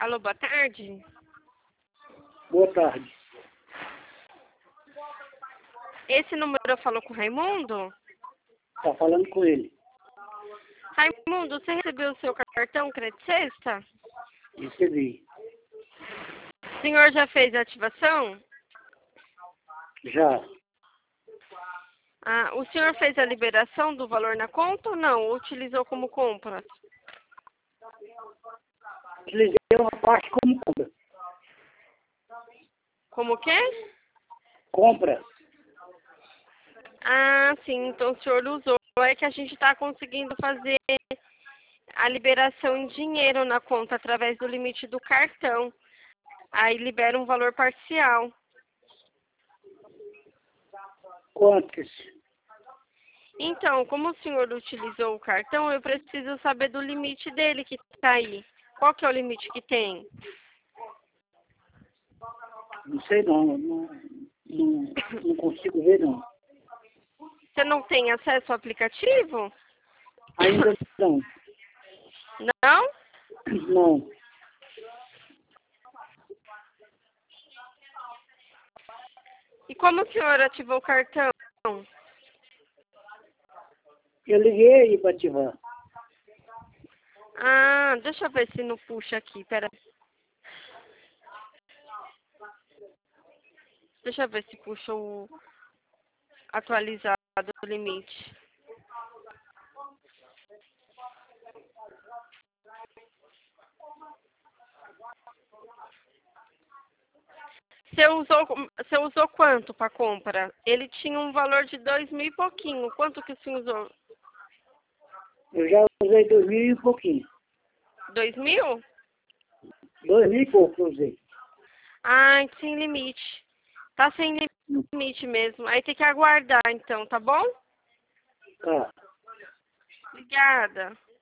Alô, boa tarde. Boa tarde. Esse número eu falo com o Raimundo? Tá falando com ele. Raimundo, você recebeu o seu cartão Crédito Sexta? Recebi. O senhor já fez a ativação? Já. Ah, o senhor fez a liberação do valor na conta ou não? Ou utilizou como compra? Utilizei uma parte como compra. Como que é? Compra. Ah, sim, então o senhor usou. É que a gente está conseguindo fazer a liberação em dinheiro na conta através do limite do cartão. Aí libera um valor parcial. Quantos? Então, como o senhor utilizou o cartão, eu preciso saber do limite dele que está aí. Qual que é o limite que tem? Não sei não. Não consigo ver não. Você não tem acesso ao aplicativo? Ainda não. Não? Não. E como o senhor ativou o cartão? Eu liguei aí para ativar. Ah, deixa eu ver se não puxa aqui, pera. Deixa eu ver se puxa o atualizado do limite. Você usou quanto para compra? Ele tinha um valor de 2.000 e pouquinho. Quanto que o senhor usou? Eu já usei 2.000 e pouquinho. 2.000? 2.000 e pouco eu usei. Ah, sem limite. Tá sem limite mesmo. Aí tem que aguardar então, tá bom? Tá. Obrigada.